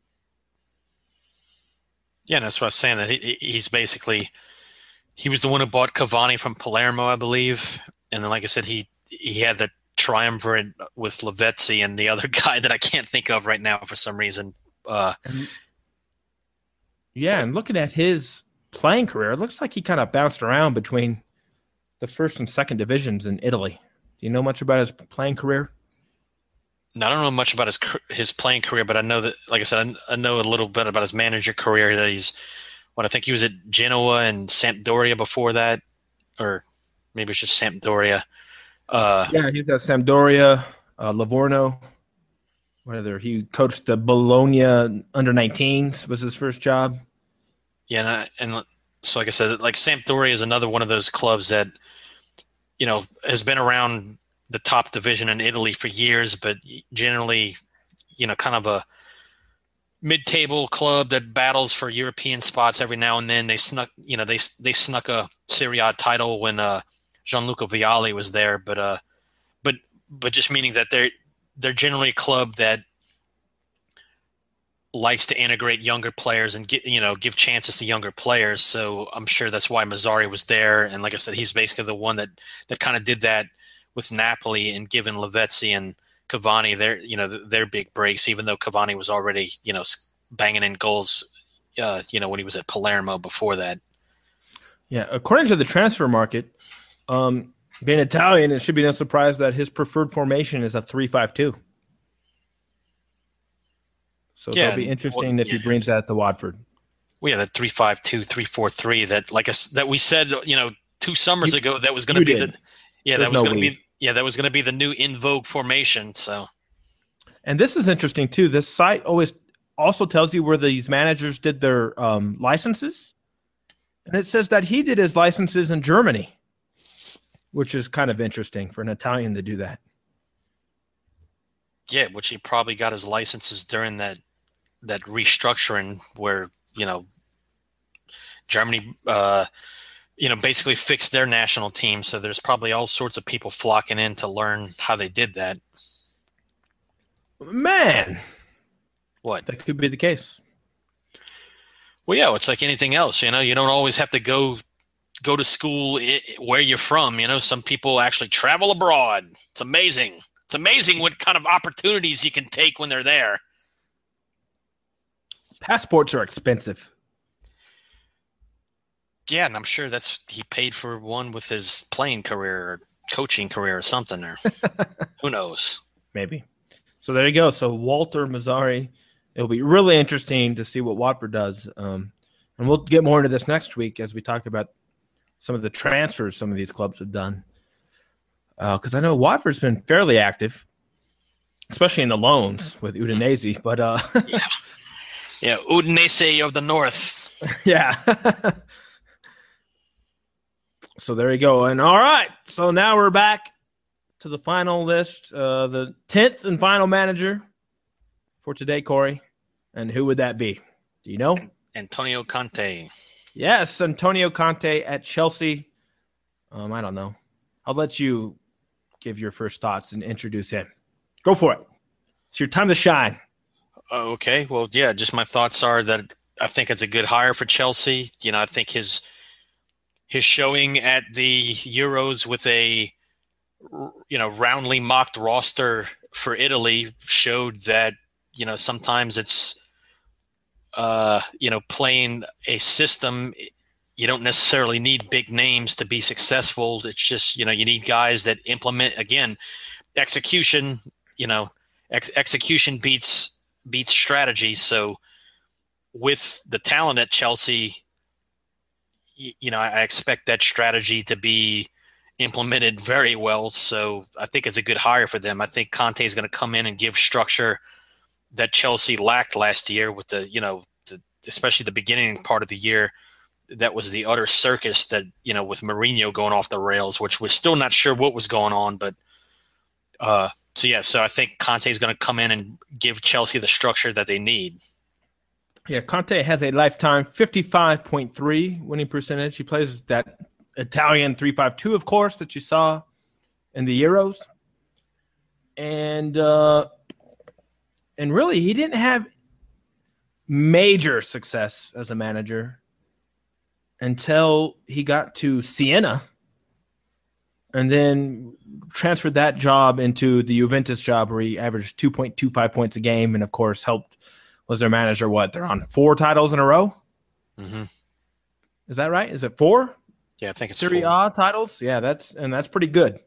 Yeah, that's what I was saying, that he's basically – he was the one who bought Cavani from Palermo, I believe. And then, like I said, he had the triumvirate with Lavezzi and the other guy that I can't think of right now for some reason. And looking at his playing career, it looks like he kind of bounced around between the first and second divisions in Italy. Do you know much about his playing career? No, I don't know much about his playing career, but I know that, like I said, I know a little bit about his manager career. That I think he was at Genoa and Sampdoria before that, or maybe it's just Sampdoria. He's at Sampdoria, Livorno. Whether he coached the Bologna under-19s was his first job. Yeah, and so like I said, like Sampdoria is another one of those clubs that has been around the top division in Italy for years, but generally, kind of a mid-table club that battles for European spots every now and then. They snuck a Serie A title when Gianluca Vialli was there, but just meaning that they're generally a club that likes to integrate younger players and give chances to younger players. So I'm sure that's why Mazzarri was there. And like I said, he's basically the one that kind of did that with Napoli and given Lavezzi and Cavani their big breaks, even though Cavani was already, banging in goals, when he was at Palermo before that. Yeah. According to the transfer market, being Italian, it should be no surprise that his preferred formation is a 3-5-2. So it'll be interesting if he brings that to Watford. Well, yeah, that 3-5-2, 3-4-3 that we said, 2 summers ago that was going to be that was going to be the new in vogue formation. So, and this is interesting too. This site always also tells you where these managers did their licenses. And it says that he did his licenses in Germany, which is kind of interesting for an Italian to do that. Yeah, which he probably got his licenses during that restructuring where, Germany, basically fixed their national team. So there's probably all sorts of people flocking in to learn how they did that. Man. What? That could be the case. Well, yeah, it's like anything else. You don't always have to go to school where you're from. Some people actually travel abroad. It's amazing. It's amazing what kind of opportunities you can take when they're there. Passports are expensive. Yeah, and I'm sure he paid for one with his playing career or coaching career or something. Or who knows? Maybe. So there you go. So Walter Mazzarri. It'll be really interesting to see what Watford does. And we'll get more into this next week as we talk about some of the transfers some of these clubs have done. Because I know Watford's been fairly active, especially in the loans with Udinese. But yeah, Udinese of the North. Yeah. So there you go. And all right, so now we're back to the final list, the 10th and final manager for today, Corey. And who would that be? Do you know? Antonio Conte. Yes, Antonio Conte at Chelsea. I don't know. I'll let you give your first thoughts and introduce him. Go for it. It's your time to shine. Okay. Well, yeah, just my thoughts are that I think it's a good hire for Chelsea. I think his showing at the Euros with a roundly mocked roster for Italy showed that sometimes it's playing a system. You don't necessarily need big names to be successful. It's just, you need guys that implement, again, execution, execution beats strategy. So with the talent at Chelsea, I expect that strategy to be implemented very well. So I think it's a good hire for them. I think Conte is going to come in and give structure that Chelsea lacked last year with especially the beginning part of the year. That was the utter circus that, with Mourinho going off the rails, which we're still not sure what was going on. But so I think Conte is going to come in and give Chelsea the structure that they need. Yeah, Conte has a lifetime 55.3 winning percentage. He plays that Italian 3-5-2, of course, that you saw in the Euros. And really, he didn't have major success as a manager until he got to Siena and then transferred that job into the Juventus job where he averaged 2.25 points a game and, of course, was their manager. They're on 4 titles in a row? Mm-hmm. Is that right? Is it 4? Yeah, I think it's Serie 4. A titles? Yeah, that's pretty good.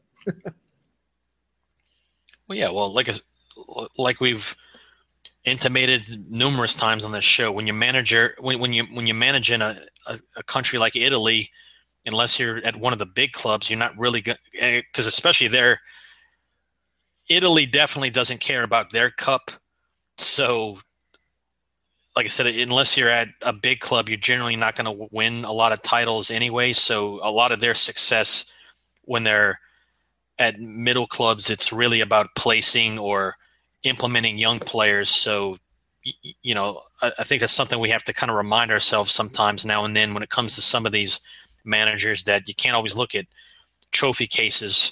Well, yeah, like we've intimated numerous times on this show, when you manage in a country like Italy, unless you're at one of the big clubs, you're not really good, because especially there, Italy definitely doesn't care about their cup. So, like I said, unless you're at a big club, you're generally not going to win a lot of titles anyway. So a lot of their success when they're at middle clubs, it's really about placing or implementing young players. So, I think that's something we have to kind of remind ourselves sometimes now and then when it comes to some of these managers, that you can't always look at trophy cases,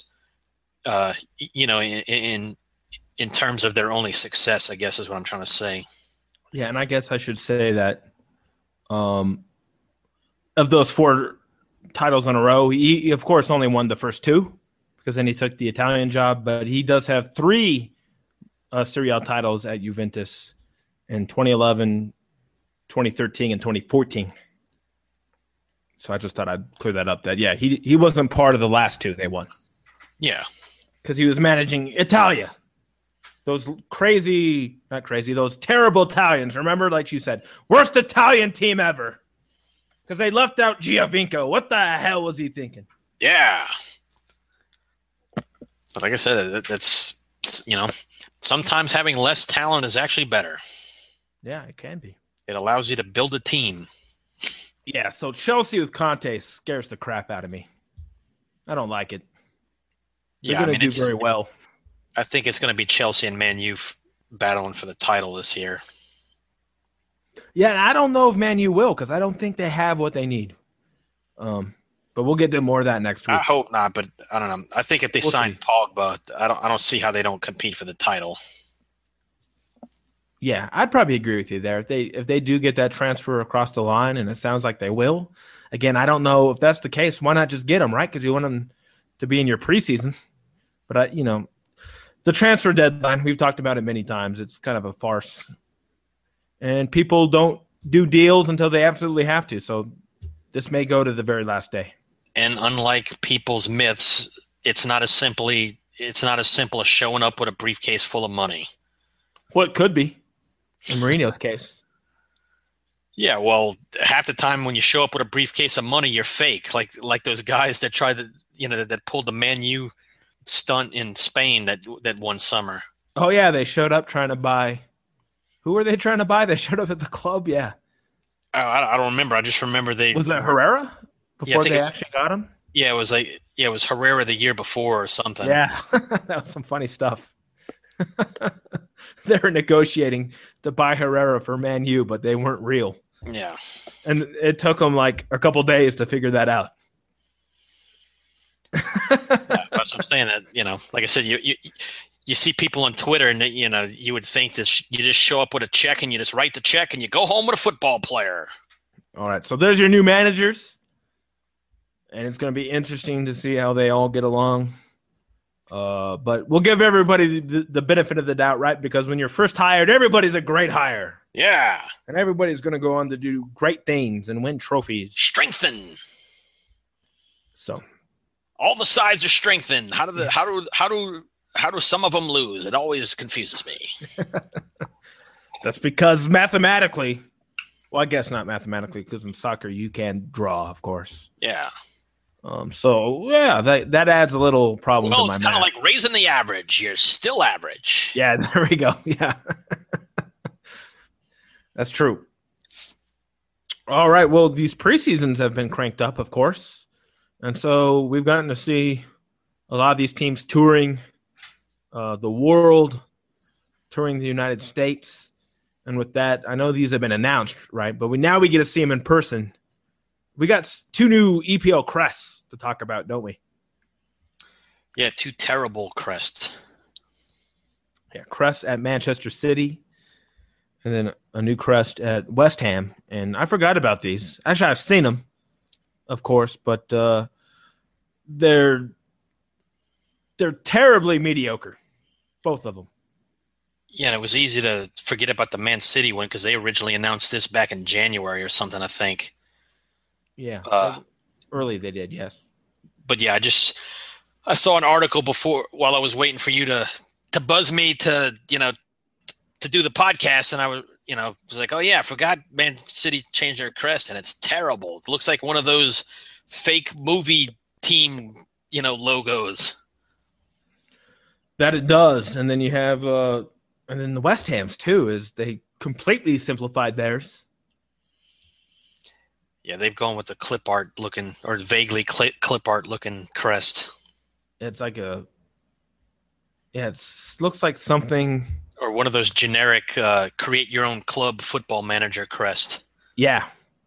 in terms of their only success, I guess is what I'm trying to say. Yeah, and I guess I should say that of those 4 titles in a row, he of course only won the first 2 because then he took the Italian job, but he does have 3 Serie A titles at Juventus in 2011, 2013, and 2014. So I just thought I'd clear that up. That, yeah, he wasn't part of the last 2 they won. Yeah. Because he was managing Italia. Those those terrible Italians. Remember, like you said, worst Italian team ever. Because they left out Giovinco. What the hell was he thinking? Yeah. But like I said, that's, sometimes having less talent is actually better. Yeah, it can be. It allows you to build a team. Yeah, so Chelsea with Conte scares the crap out of me. I don't like it. They're going to do very well. I think it's going to be Chelsea and Man U battling for the title this year. Yeah, and I don't know if Man U will because I don't think they have what they need. But we'll get to more of that next week. I hope not, but I don't know. I think if they sign Pogba, I don't see how they don't compete for the title. Yeah, I'd probably agree with you there. If they do get that transfer across the line, and it sounds like they will. Again, I don't know if that's the case. Why not just get them, right? Because you want them to be in your preseason. But the transfer deadline, we've talked about it many times. It's kind of a farce, and people don't do deals until they absolutely have to. So this may go to the very last day. And unlike people's myths, it's not as simple as showing up with a briefcase full of money. Well, it could be in Mourinho's case. Yeah, well, half the time when you show up with a briefcase of money, you're fake. Like those guys that tried to, that pulled the Man U stunt in Spain that one summer. Oh yeah, they showed up trying to buy. Who were they trying to buy? They showed up at the club. Yeah. I don't remember. I just remember was that Herrera before they actually got him. Yeah, it was Herrera the year before or something. Yeah, that was some funny stuff. They were negotiating to buy Herrera for Man U, but they weren't real. Yeah, and it took them like a couple days to figure that out. That's what I'm saying. That like I said, you see people on Twitter, and you would think that you just show up with a check and you just write the check and you go home with a football player. All right, so there's your new managers, and it's going to be interesting to see how they all get along. But we'll give everybody the benefit of the doubt, right? Because when you're first hired, everybody's a great hire. Yeah. And everybody's going to go on to do great things and win trophies. Strengthen. So all the sides are strengthened. How do some of them lose? It always confuses me. That's because mathematically, well, I guess not mathematically, because in soccer you can draw, of course. Yeah. So yeah, that adds a little problem to my math. It's kind of like raising the average. You're still average. Yeah, there we go. Yeah. That's true. All right. Well, these preseasons have been cranked up, of course. And so we've gotten to see a lot of these teams touring the world, touring the United States. And with that, I know these have been announced, right? But now we get to see them in person. We got 2 new EPL crests to talk about, don't we? Yeah, 2 terrible crests. Yeah, crest at Manchester City, and then a new crest at West Ham. And I forgot about these. Actually, I've seen them, of course, but they're terribly mediocre, both of them. Yeah, and it was easy to forget about the Man City one because they originally announced this back in January or something, I think. Yeah, early they did, yes. But yeah, I saw an article before while I was waiting for you to buzz me to do the podcast, and I was like, oh yeah, I forgot Man City changed their crest, and it's terrible. It looks like one of those fake movie team logos. That it does, and then you have and then the West Ham's too is they completely simplified theirs. Yeah, they've gone with the clip art looking, or vaguely clip art looking crest. It's like looks like something. Or one of those generic create your own club football manager crest. Yeah.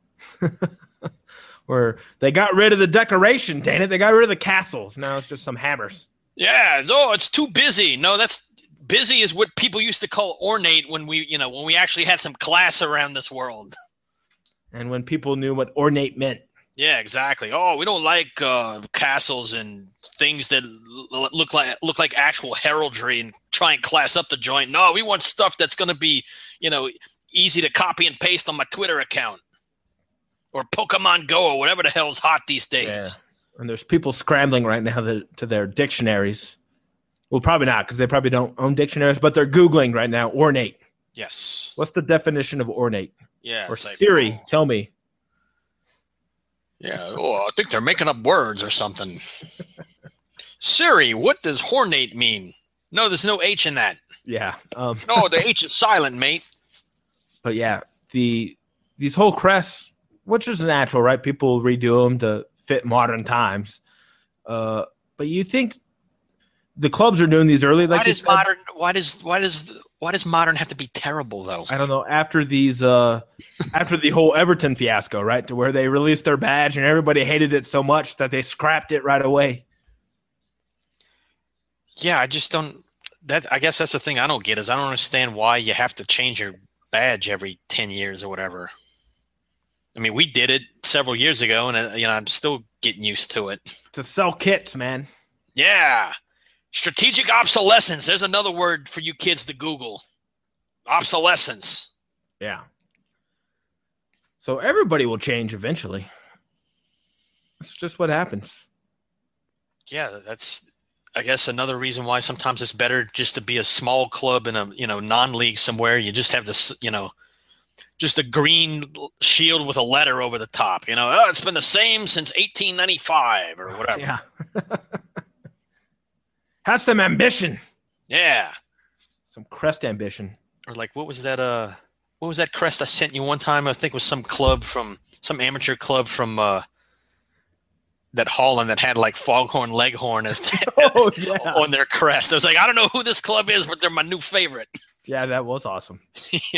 Where they got rid of the decoration, dang it. They got rid of the castles. Now it's just some hammers. Yeah. Oh, it's too busy. No, busy is what people used to call ornate when we actually had some class around this world. And when people knew what ornate meant. Yeah, exactly. Oh, we don't like castles and things that look like actual heraldry and try and class up the joint. No, we want stuff that's going to be, easy to copy and paste on my Twitter account or Pokemon Go or whatever the hell's hot these days. Yeah. And there's people scrambling right now to their dictionaries. Well, probably not because they probably don't own dictionaries, but they're Googling right now ornate. Yes. What's the definition of ornate? Yeah. Or Siri, tell me. Yeah. Oh, I think they're making up words or something. Siri, what does hornate mean? No, there's no H in that. Yeah. No, the H is silent, mate. But yeah, these whole crests which is natural, right? People redo them to fit modern times. But you think the clubs are doing these early? Like why does modern have to be terrible though? I don't know. After these, after the whole Everton fiasco, right, to where they released their badge and everybody hated it so much that they scrapped it right away. Yeah, I just don't. I guess that's the thing I don't get is I don't understand why you have to change your badge every 10 years or whatever. I mean, we did it several years ago, and I'm still getting used to it. To sell kits, man. Yeah. Strategic obsolescence. There's another word for you kids to Google. Obsolescence. Yeah. So everybody will change eventually. It's just what happens. Yeah, that's, I guess, another reason why sometimes it's better just to be a small club in a, non-league somewhere. You just have this, just a green shield with a letter over the top. It's been the same since 1895 or whatever. Yeah. Have some ambition. Yeah. Some crest ambition. Or like, what was that crest I sent you one time? I think it was some amateur club from that Holland that had like Foghorn Leghorn as on their crest. I was like, I don't know who this club is, but they're my new favorite. Yeah, that was awesome. Yeah.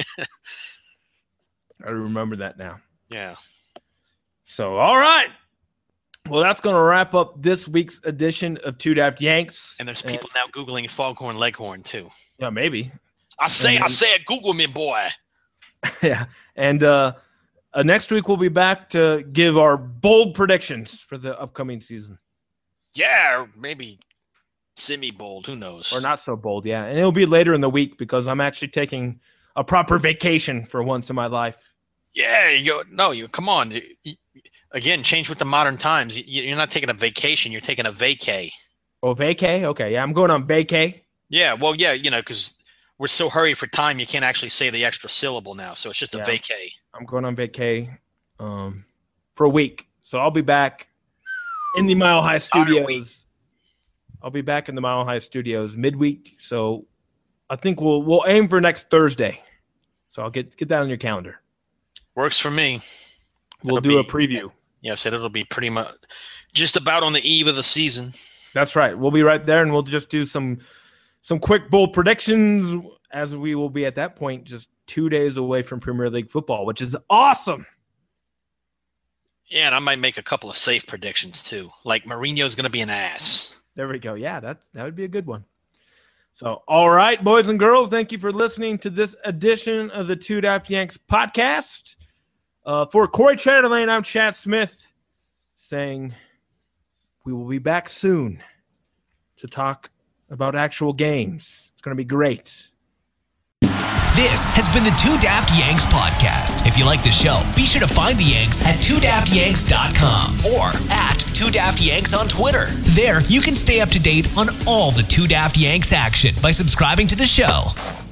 I remember that now. Yeah. So, all right. Well, that's going to wrap up this week's edition of Two Daft Yanks. And there's people now Googling Foghorn Leghorn, too. Yeah, maybe. I say it. Google me, boy. Yeah. And next week, we'll be back to give our bold predictions for the upcoming season. Yeah, or maybe semi-bold. Who knows? Or not so bold, yeah. And it'll be later in the week because I'm actually taking a proper vacation for once in my life. Yeah, come on. Again, change with the modern times. You're not taking a vacation. You're taking a vacay. Oh, vacay? Okay, yeah, I'm going on vacay. Yeah, well, yeah, because we're so hurried for time, you can't actually say the extra syllable now. So it's just a vacay. I'm going on vacay for a week. So I'll be back in the Mile High Studios. I'll be back in the Mile High Studios midweek. So I think we'll aim for next Thursday. So I'll get that on your calendar. Works for me. We'll do a preview. Yeah, I said it'll be pretty much just about on the eve of the season. That's right. We'll be right there, and we'll just do some quick bold predictions as we will be at that point just 2 days away from Premier League football, which is awesome. Yeah, and I might make a couple of safe predictions too. Like Mourinho's going to be an ass. There we go. Yeah, that would be a good one. So, all right, boys and girls, thank you for listening to this edition of the Two Daft Yanks podcast. For Corey Chatterlane, I'm Chad Smith saying we will be back soon to talk about actual games. It's going to be great. This has been the Two Daft Yanks podcast. If you like the show, be sure to find the Yanks at twodaftyanks.com or at Two Daft Yanks on Twitter. There, you can stay up to date on all the Two Daft Yanks action by subscribing to the show.